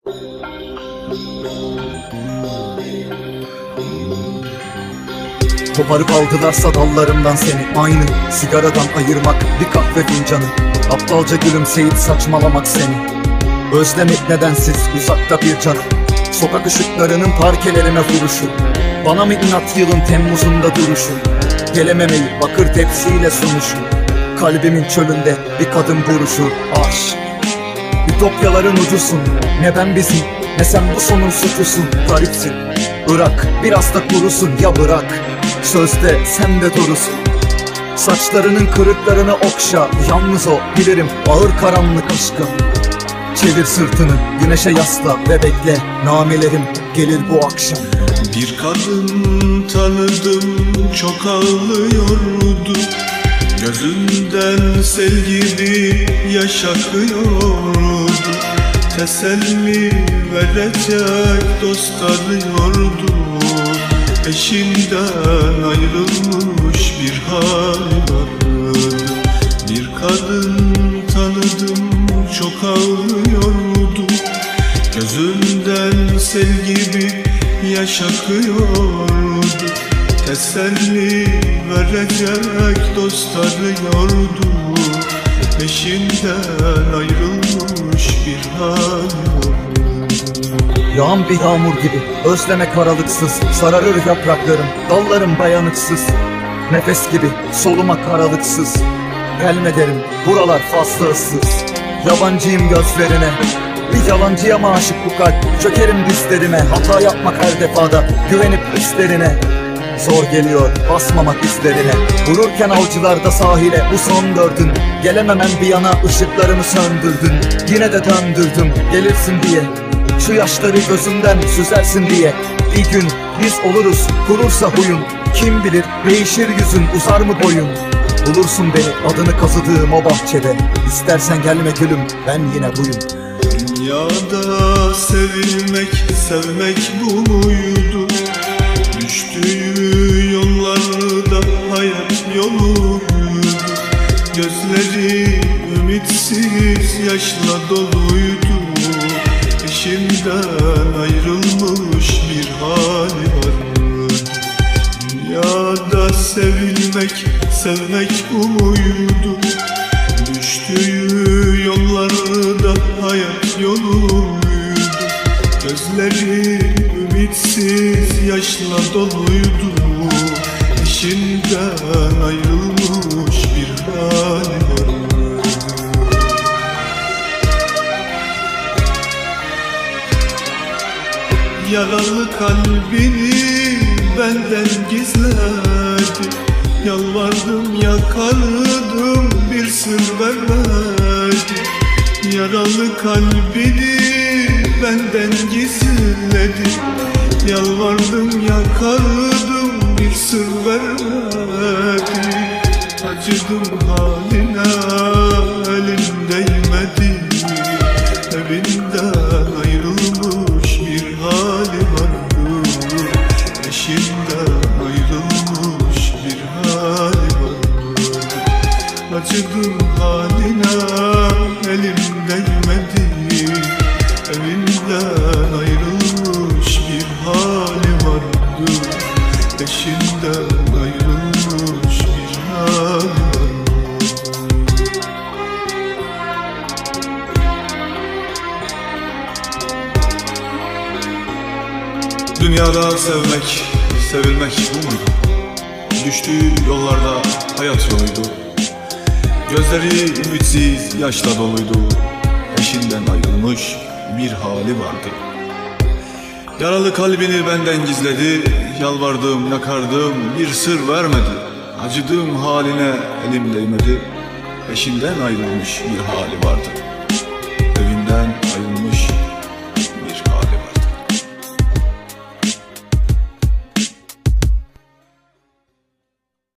Koparıp aldılarsa dallarımdan seni, aynı sigaradan ayırmak bir kahve fincanı. Aptalca gülümseyip saçmalamak seni, özlemek nedensiz uzakta bir canı. Sokak ışıklarının parkelerine vuruşu, bana mı inat yılın Temmuz'unda duruşu. Gelememeyi bakır tepsiyle sunuşu, kalbimin çölünde bir kadın vuruşu. Aşk, ütopyaların ucusun, ne ben bizim ne sen bu sonun suçusun. Garipsin, bırak biraz da kurusun ya bırak, sözde sen de doğrusun. Saçlarının kırıklarını okşa, yalnız o bilirim ağır karanlık aşkı. Çevir sırtını güneşe yasla ve bekle, namelerim gelir bu akşam. Bir kadın tanıdım, çok ağlıyordu. Gözünden sel gibi yaş akıyordu. Teselli verecek dost arıyordu. Eşinden ayrılmış bir hal vardı. Bir kadın tanıdım, çok ağlıyordu. Gözünden sel gibi yaş akıyordu. Teselli verecek dost arıyordu. Eşinden ayrılmış bir hal vardı. Yağan bir yağmur gibi özlemek aralıksız, sararır yapraklarım, dallarım dayanıksız. Nefes gibi solumak aralıksız, gelme derim buralar fazla ıssız. Yabancıyım gözlerine, bir yalancıya mı aşık bu kalp? Çökerim dizlerime, hata yapmak her defada, güvenip hislerine. Zor geliyor basmamak izlerine, vururken avcılarda sahile bu son dördün. Gelememem bir yana, ışıklarımı söndürdün. Yine de döndürdüm gelirsin diye, şu yaşları gözümden süzersin diye. Bir gün biz oluruz kurursa huyun, kim bilir değişir yüzün, uzar mı boyun. Bulursun beni adını kazıdığım o bahçede, İstersen gelme gülüm ben yine buyum. Dünyada sevilmek, sevmek bu muydu? Düştüğü yollarda hayat yoluydu. Gözleri ümitsiz yaşla doluydu. Eşinden ayrılmış bir hali vardı. Dünyada sevilmek, sevmek bu muydu? Düştüğü yollarda hayat yoluydu. Gözleri ümitsiz yaşla doluydu. Eşinden ayrılmış bir hali vardı. Yaralı kalbini benden gizledi. Yalvardım yakardım, bir sır vermedi. Yaralı kalbini benden gizledi. Yalvardım yakardım, bir sır vermedi. Acıdım haline, elim değmedi. Evinden ayrılmış bir hali vardı. Eşinden ayrılmış bir hali vardı. Acıdım haline, elim değmedi. Evinden ayrılmış bir hali vardı. Eşinden ayrılmış bir hali vardı. Dünyada sevmek, sevilmek bu muydu? Düştüğü yollarda hayat yoluydu. Gözleri ümitsiz yaşla doluydu. Eşinden ayrılmış bir hali vardı. Yaralı kalbini benden gizledi. Yalvardım yakardım, bir sır vermedi. Acıdığım haline elim değmedi. Eşinden ayrılmış bir hali vardı.